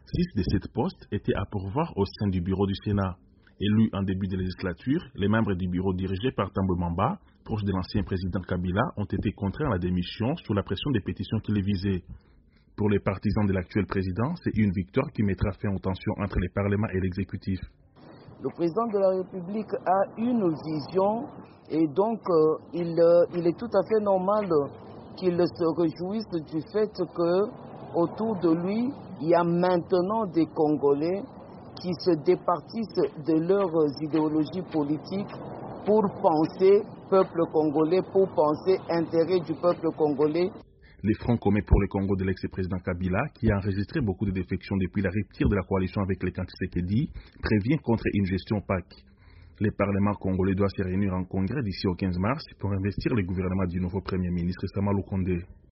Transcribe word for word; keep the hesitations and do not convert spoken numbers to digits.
Six de sept postes étaient à pourvoir au sein du bureau du Sénat. Élus en début de législature, les membres du bureau dirigé par Tambo Mamba, proche de l'ancien président Kabila, ont été contraints à la démission sous la pression des pétitions qui les visaient. Pour les partisans de l'actuel président, c'est une victoire qui mettra fin aux tensions entre les parlements et l'exécutif. Le président de la République a une vision et donc euh, il, euh, il est tout à fait normal qu'il se réjouisse du fait que autour de lui, il y a maintenant des Congolais qui se départissent de leurs idéologies politiques pour penser peuple congolais, pour penser intérêt du peuple congolais. Les Front commun pour le Congo de l'ex-président Kabila, qui a enregistré beaucoup de défections depuis la rupture de la coalition avec les camps Tshisekedi, prévient contre une gestion opaque. Le Parlement congolais doit se réunir en congrès d'ici au quinze mars pour investir le gouvernement du nouveau Premier ministre Sama Lukonde.